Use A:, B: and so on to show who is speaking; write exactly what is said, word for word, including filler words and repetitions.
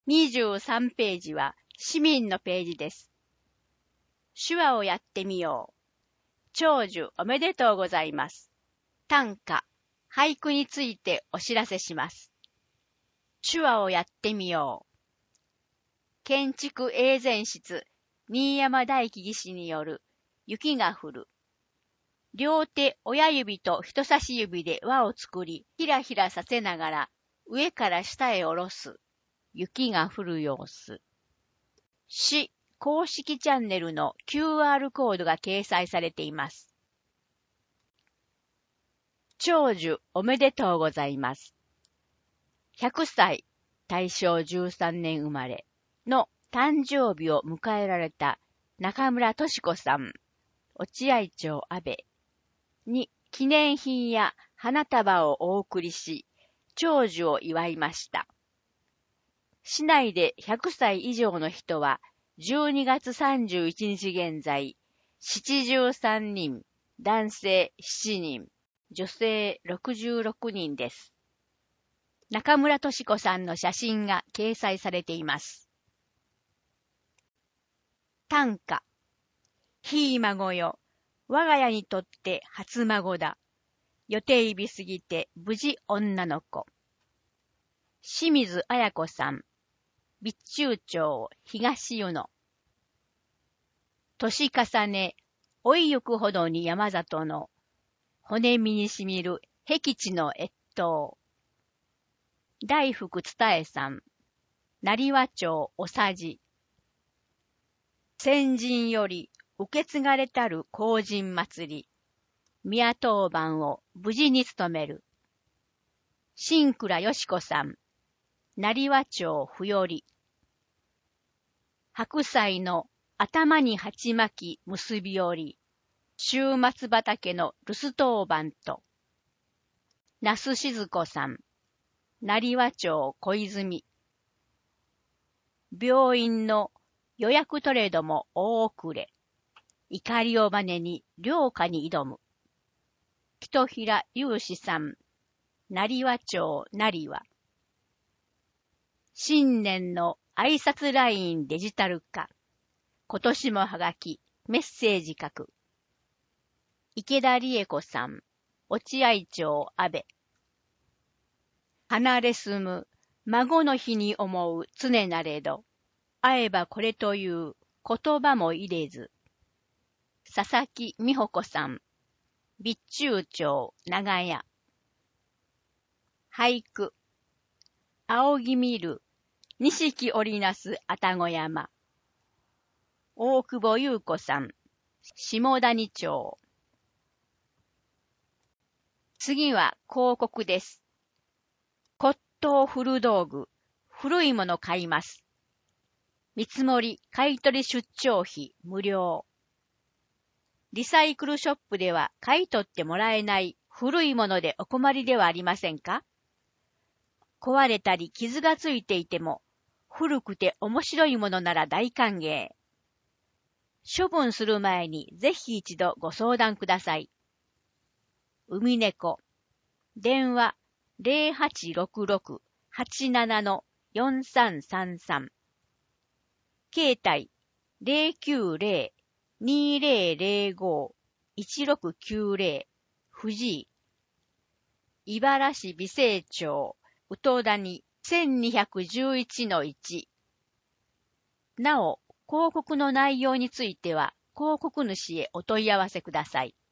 A: にじゅうさんページは市民のページです。手話をやってみよう。長寿おめでとうございます。短歌、俳句についてお知らせします。手話をやってみよう。建築永全室、新山大樹技師による雪が降る。両手親指と人差し指で輪を作り、ひらひらさせながら上から下へ下ろす。雪が降る様子。市公式チャンネルの キューアール コードが掲載されています。長寿おめでとうございます。ひゃくさい、たいしょうじゅうさんねん生まれの誕生日を迎えられた中村敏子さん、落合町安倍に記念品や花束をお送りし、長寿を祝いました。市内でひゃくさい以上の人はじゅうにがつさんじゅういちにち現在、ななじゅうさんにん、男性しちにん、女性ろくじゅうろくにんです。中村敏子さんの写真が掲載されています。短歌。ひい孫よ、我が家にとって初孫だ。予定日過ぎて無事女の子。清水彩子さん。備中町東湯野。年重ね、老いゆくほどに山里の、骨身にしみる僻地の越冬。大福伝さん。成和町おさじ。先人より受け継がれたる荒神祭り。宮当番を無事に務める。新倉よし子さん。成和町ふより。白菜の頭に鉢巻き結び折り。週末畑の留守当番と。那須静子さん。成和町小泉。病院の予約トレードも大遅れ。怒りをバネに良家に挑む。人平雄志さん。成和町成和。新年の挨拶ラインデジタル化。今年もはがき、メッセージ書く。池田理恵子さん。落合町安倍。離れ住む孫の日に思う常なれど、会えばこれという言葉も入れず。佐々木美穂子さん。備中町長屋。俳句。仰ぎ見る錦織りなす愛宕山。大久保優子さん。下谷町。次は広告です。骨董古道具、古いもの買います。見積もり買取出張費無料。リサイクルショップでは買い取ってもらえない古いものでお困りではありませんか？壊れたり傷がついていても、古くて面白いものなら大歓迎。処分する前にぜひ一度ご相談ください。海猫。電話 ゼロはちろくろく はちなな よんさんさんさん。携帯 ゼロきゅうゼロ にゼロゼロご いちろくきゅうゼロ。藤井。茨市美星町宇多谷 せんにひゃくじゅういちのいち。なお、広告の内容については広告主へお問い合わせください。